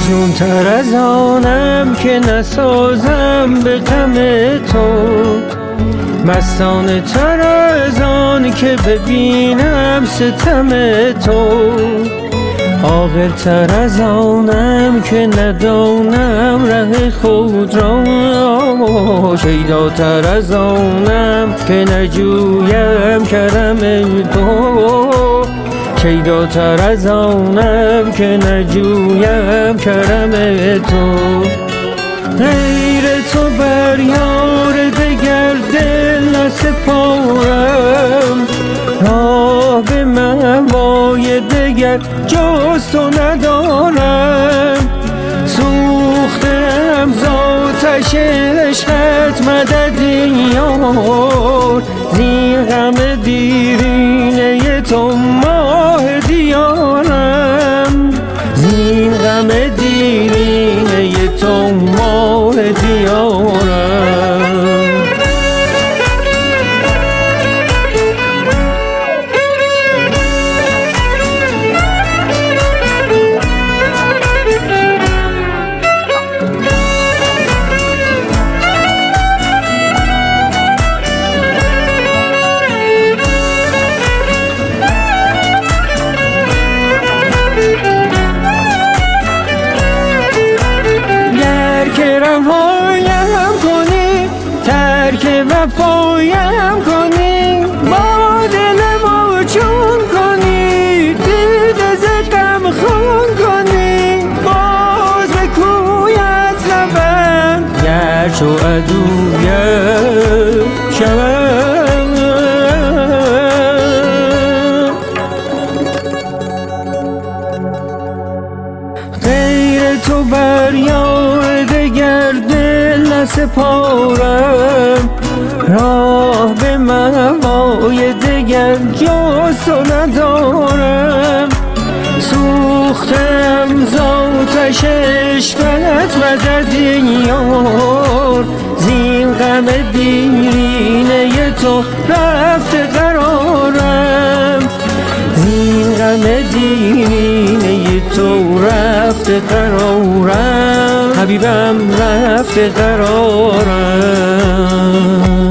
مجنون تر از آنم که نسازم به غم تو، مستانه تر از آن که ببینم ستم تو، عاقل تر از آنم که ندانم ره خود را، شیداتر از آنم که نجویم کرم تو، شیداتر از آنم که نجویم کرم تو. غیر تو بر یار دگر دل نسپارم، راه به مأوای دگر جز تو ندارم. سوختم ز آتش عشقت مددی یار، زین غم دیرینه تو ماه دیارم، زین غم دیرینه تو ماه دیارم. رهایم کنی، ترک وفایم کنی، با دلمو چون کنی، دیده ز غم خون کنی، باز به کویت روم گر چو عدویم شوم. غیر تو بر یار دگر دل نسپارم، راه به مأوای دگر جز تو ندارم. سوختم ز آتش عشقت مددی یار، زین غم دیرینه تو رفته قرارم، زین غم دیرینه تو رفته قرارم، حبیبم رفته قرارم.